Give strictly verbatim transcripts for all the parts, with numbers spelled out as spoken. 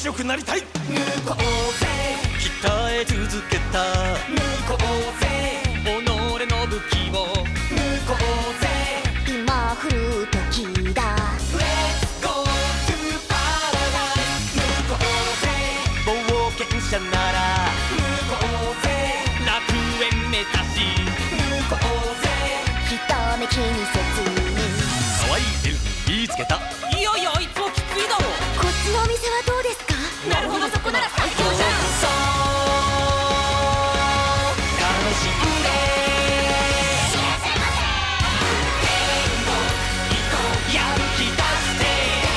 強くなりたい。 向こうぜ鍛え続けた向こうぜ己の武器を。 向こうぜ今振る時だ。 Let's go to paradise 向こうぜ冒険者なら向こうぜ楽園目指し。 向こうぜひとめ気にせずに。 可愛いエルフ見つけた。 いやいやあいつはきついだろ。 こっちのお店はどうですか？ なるほどそこなら最強じゃん。 そう楽しんでやる気出して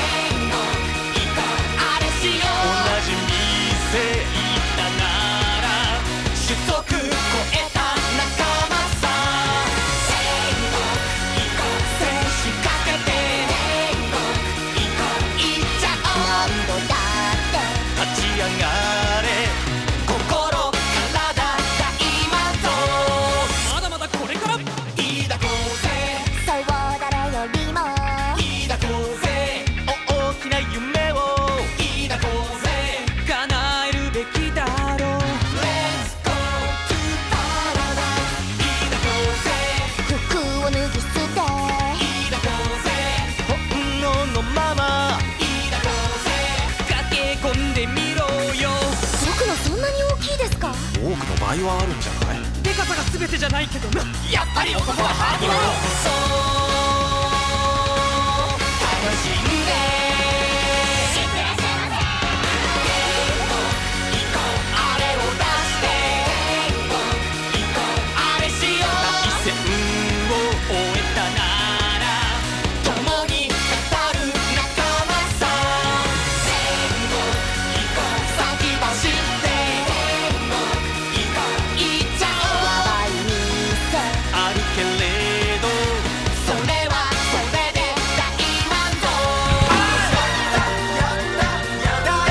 あれしよう同じ店行ったなら種族超えた仲間さ戦士かけて行っちゃおう何度だって立ち上がれ心体が今ぞまだまだこれから。 いいだこうぜそう誰よりもいいだこうぜ大きな夢をいいだこうぜ叶えるべきだろう。 Let's go to paradise いいだこうぜ服を脱ぎ捨て。 いいだこうぜ本能のままいいだこうぜ駆け込んでみろよ。 僕のそんなに大きいですか？ 多くの場合はあるんじゃない。 でかさが全てじゃないけどな。 やっぱり男はハードだろそう